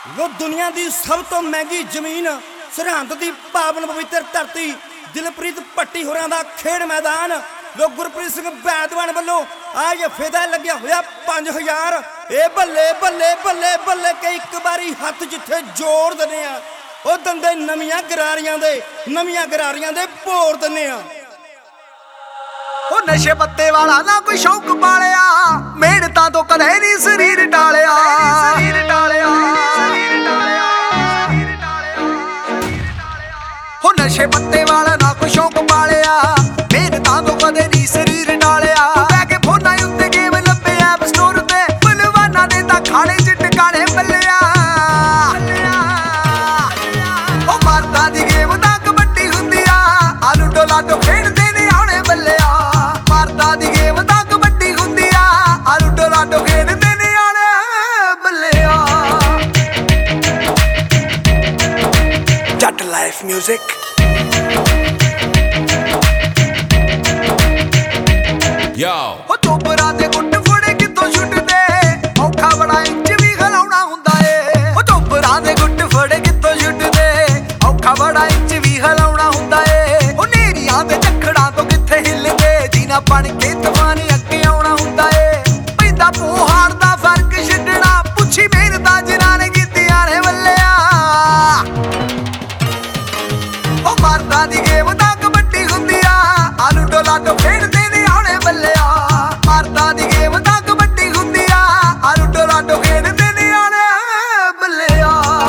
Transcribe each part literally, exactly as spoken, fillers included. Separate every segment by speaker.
Speaker 1: वो दुनिया की सब तो महंगी जमीन सरहद की पावन पवित्र धरती दिलप्रीत भट्टी होरां दा खेड मैदान लो गुरप्रीत सिंह बैदवान वालों आ जफे दा लग्या होया पांच हजार ए बल्ले बल्ले बल्ले बल्ले के एक बारी हथ जिथे जोड़ दने आ ओ दंदे नवीआं गरारियां दे नवीआं गरारियां दे भोर दने आ
Speaker 2: ओ नशे पत्ते वाला ना कोई शौक पालिया मेहनतां तो कदे नहीं शरीर टालिया शरीर टालिया हो नशे पत्ते वाला ना कोई शौक पालिया मेहनतां तो कदे नहीं शरीर टालिया बै के फोनां उत्ते गेम लभे ऐप स्टोर ते बलवाना दे तां खाने च टकाने बल्लिया ओ मरदा दी गेम तां कबड्डी हुंदी आ आलू डोला तो खेडदे ने आउणे बल्लिया Life music
Speaker 3: Yo
Speaker 2: ਹੋ ਚੋਬਰਾਂ ਦੇ ਗੁੱਟ ਫੜੇ ਕਿੱਥੋਂ ਛੁੱਟਦੇ ਔਖਾ ਬੜਾ ਇੰਚ ਵੀ ਖਲਾਉਣਾ ਹੁੰਦਾ ਏ ਹੋ ਚੋਬਰਾਂ ਦੇ ਗੁੱਟ ਫੜੇ ਕਿੱਥੋਂ ਛੁੱਟਦੇ ਔਖਾ ਬੜਾ ਇੰਚ ਵੀ ਖਲਾਉਣਾ ਹੁੰਦਾ ਏ ਹੋ ਨੇਰੀਆਂ ਦੇ ਝੱਖੜਾਂ ਤੋਂ ਕਿੱਥੇ ਹਿੱਲਦੇ ਜੀਨਾ ਬਣ ਕੇ ਤੂਫਾਨ ਅੱਗੇ ਆਉਣਾ ਹੁੰਦਾ ਏ ਪੈਂਦਾ ਪੋਹਾੜ ਦਾ ਫਰਕ ਛੱਡਣਾ ਪੁੱਛੀ ਮਿਹਨਤਾਂ ਜਿਨ੍ਹਾਂ ਨੇ ਕੀਤੀਆਂ ਨੇ ਵੱਲਿਆ ਉਹ ਮਰਦਾ ਦੀ ਗੇਮ ਤਾਂ ਕਬੱਡੀ ਹੁੰਦੀ ਆ ਆਲੂ ਡੋਲਾ ਤੋਂ ਖੇਡਦੇ ਨੇ ਆਉਣੇ ਬੱਲਿਆ ਮਰਦਾ ਦੀ ਗੇਮ ਤਾਂ ਕਬੱਡੀ ਹੁੰਦੀ ਆ ਆਲੂ ਡੋਲਾ ਤੋਂ ਖੇਡਦੇ ਨੇ ਆਉਣੇ ਬੱਲਿਆ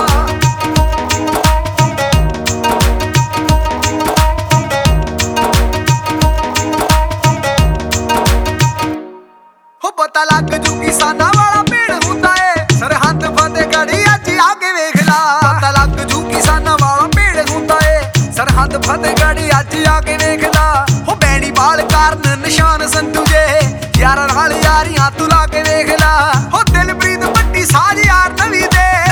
Speaker 2: ਹੋ ਪਤਾ ਲੱਗ ਜੂ ਕਿਸਾਨਾਂ ਵਾਲਾ ਭੇੜ ਹੁੰਦਾ ਏ ਸਰਹੰਦ ਫਤਿਹਗੜ੍ਹ ਅੱਜ ਆ ਕੇ ਵੇਖ ਲਾ ਪਤਾ ਲੱਗ ਜੂ ਕਿਸਾਨਾਂ ਵਾਲਾ ਭੇੜ ਹੁੰਦਾ ਏ ਸਰਹੰਦ ਫਤਿਹਗੜ੍ਹ ਅੱਜ ਆ ਕੇ ਵੇਖ ਲਾ ਹੋ ਬੈਣੀ ਬਾਲ ਕਾਰਨ ਨਿਸ਼ਾਨ ਸੰਧੂ ਜੇ ਯਾਰਾਂ ਨਾਲ ਯਾਰੀਆਂ ਤੂੰ ਲਾ ਕੇ ਵੇਖ ਲਾ ਹੋ ਦਿਲਪ੍ਰੀਤ ਭੱਟੀ ਸਾਜ ਯਾਰ ਨਵੀਂ ਦੇ